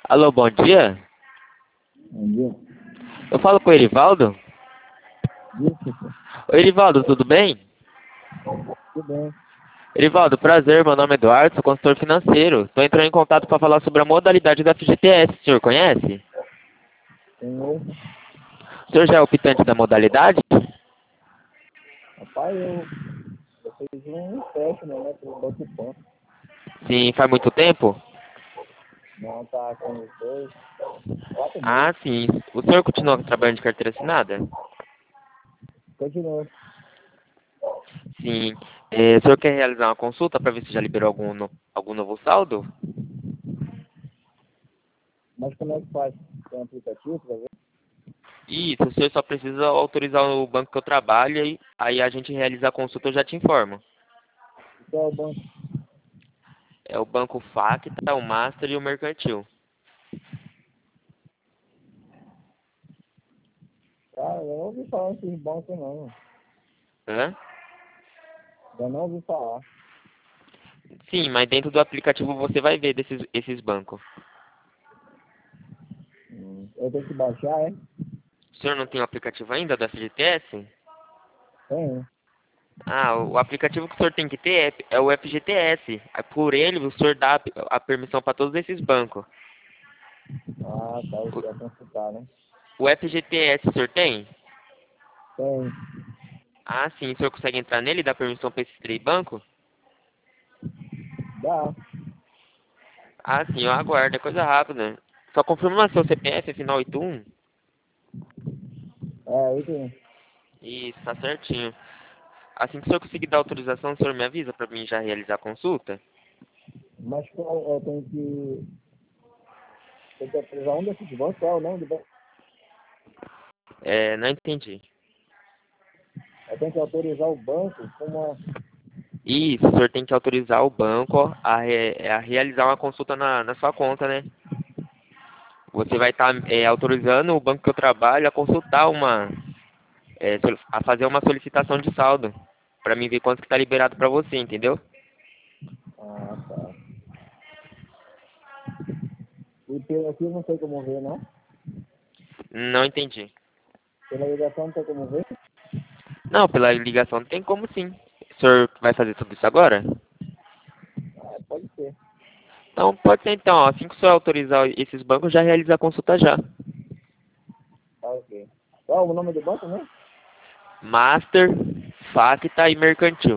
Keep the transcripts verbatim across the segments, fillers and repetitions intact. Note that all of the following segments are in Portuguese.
Alô, bom dia. Bom dia. Eu falo com o Erivaldo. Isso, Oi, Erivaldo, tudo bem? tudo bem. Erivaldo, prazer, meu nome é Eduardo, sou consultor financeiro. Estou entrando em contato para falar sobre a modalidade da F G T S. O senhor conhece? Senhor, O senhor já é optante da modalidade? rapaz, eu, eu fiz um teste, né, pelo Banco Pan. Sim, faz muito tempo? Não tá com os dois, quatro meses. Ah, sim. O senhor continua trabalhando de carteira assinada? Continua. Sim. Eh, o senhor quer realizar uma consulta para ver se já liberou algum, no- algum novo saldo? Mas como é que faz? Tem um aplicativo pra ver? Isso, o senhor só precisa autorizar o banco que eu trabalho e aí a gente realiza a consulta, eu já te informo. Qual é o banco? É o Banco Facta, o Master e o Mercantil. Cara, eu não ouvi falar desses bancos não. Hã? Eu não ouvi falar. Sim, mas dentro do aplicativo você vai ver desses, esses bancos. Hum, Eu tenho que baixar, é? O senhor não tem o aplicativo ainda do F G T S? Tem. Ah, o aplicativo que o senhor tem que ter é, é o F G T S. Aí, por ele, o senhor dá a, a permissão para todos esses bancos. Ah, tá, eu O, quero consultar, né? o F G T S o senhor tem? Tem. Ah, sim. O senhor consegue entrar nele e dar permissão para esses três bancos? Dá. Ah, sim, eu aguardo. É coisa rápida. Só confirma seu C P F, é final oitenta e um? É, aí tem. Isso, tá certinho. Assim que o senhor conseguir dar autorização, o senhor me avisa para mim já realizar a consulta? Mas qual, eu tenho que... Eu tenho que precisar um desses bancos, qual é o nome do banco? É, não entendi. Eu tenho que autorizar o banco com uma... Isso, o senhor tem que autorizar o banco a, re- a realizar uma consulta na, na sua conta, né? Você vai estar autorizando o banco que eu trabalho a consultar uma, é, sol- a fazer uma solicitação de saldo, para mim ver quanto que está liberado para você, entendeu? Ah, tá. E pelo aqui não tem como ver, não? Não entendi. Pela ligação não tem como ver? Não, pela ligação tem como sim. O senhor vai fazer tudo isso agora? Ah, pode ser. Então, pode ser então, ó, assim que o senhor autorizar esses bancos, já realiza a consulta já. Tá, ok. Qual o nome do banco, né? Master, Facta e Mercantil.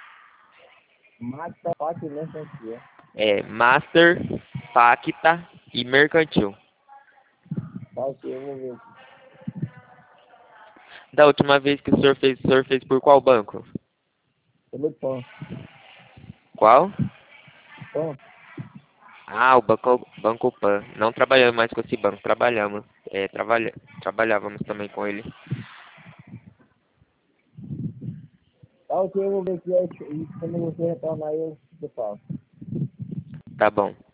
Mata Pac Mercantil. É, Master, Facta e Mercantil. Tá, ok, eu vou ver aqui. Da última vez que o senhor fez, o senhor fez por qual banco? Pelo pão. Qual? Pão? Ah, o Banco, Banco Pan. Não trabalhamos mais com esse banco, trabalhamos. É, trabalha, trabalhávamos também com ele. Tá, ok, eu vou ver aqui. Aí, e quando você retornar aí, eu te falo. Tá bom.